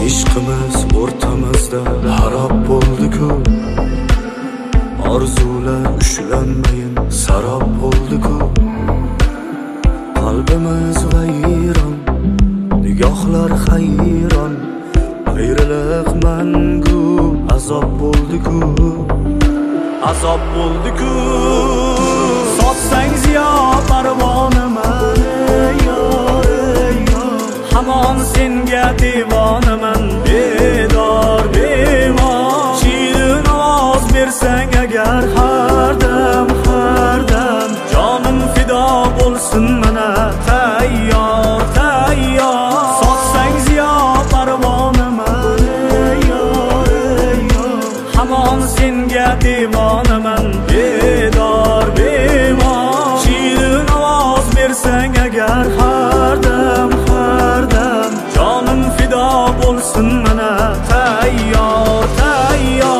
ishqimiz o'rtamizda xarob bo'ldi-ku. Orzular ushlanmayin sarob bo'ldi-ku. Qalbimiz vayron, nigohlar hayron, ayriliq mangu azob bo'ldi-ku. Azob bo'ldi-ku. Sotsang ziyo parvonaman ey yor, ey yor. Hamon senga devonaman, bedor bemor. Shirin ovoz bersang agar har dam jonim fido bo'lsin mana tayyor, tayyor. Sotsang ziyo parvonaman ey yor, ey yor. Hamon senga devonaman, bedor bemor. Shirin ovoz bersang agar har dam jonim fido bo'lsin mana tayyor, tayyor.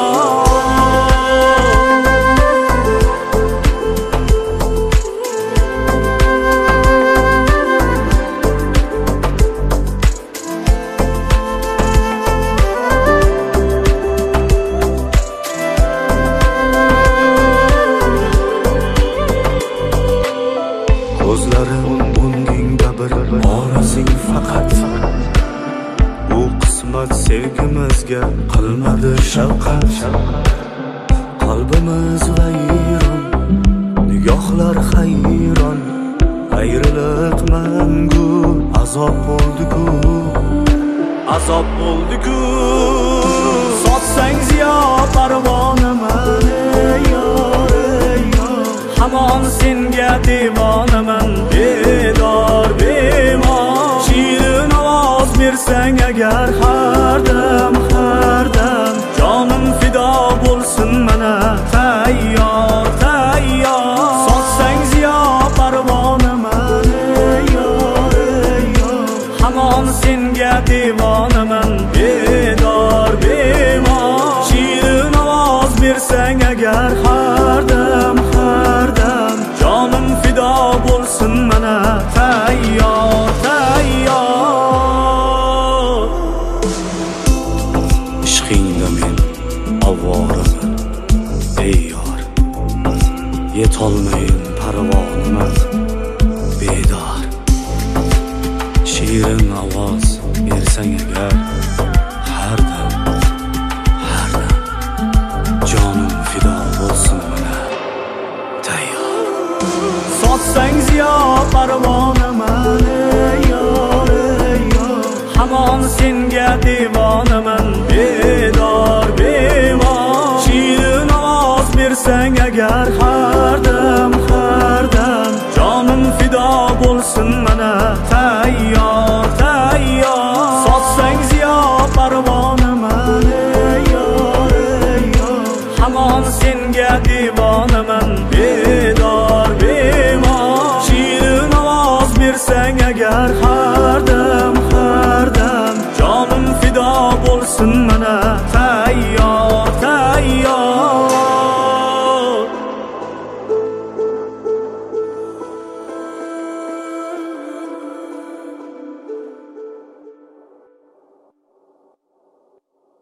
Ko'zlarim o'ngingda bir orasing faqat. Bu qismat sevgimizga qilmadi shafqat. Qalbimiz vayron, nigohlar hayron, ayriliq mangu azob bo'ldi-ku. Azob bo'ldi-ku. Sotsang ziyo parvonaman ey yor, ey yor. Hamon senga devonaman, bedor bemor. Shirin ovoz bersang agar har dam jonim fido bo'lsin mana tayyor, tayyor. Sotsang ziyo parvonaman ey yor, ey yor. Hamon senga devonaman, bedor bemor. Shirin ovoz bersang agar har dam jonim fido bo'lsin mana tayyor, tayyor. Ishqingda men ovoraman ey yor. Yetolmayin parvonaman, bedor. Shirin ovoz bersang agar har dam jonim fido bo'lsin mana tayyor. Sotsang ziyo parvonaman ey yor, ey yor. Hamon senga devonaman,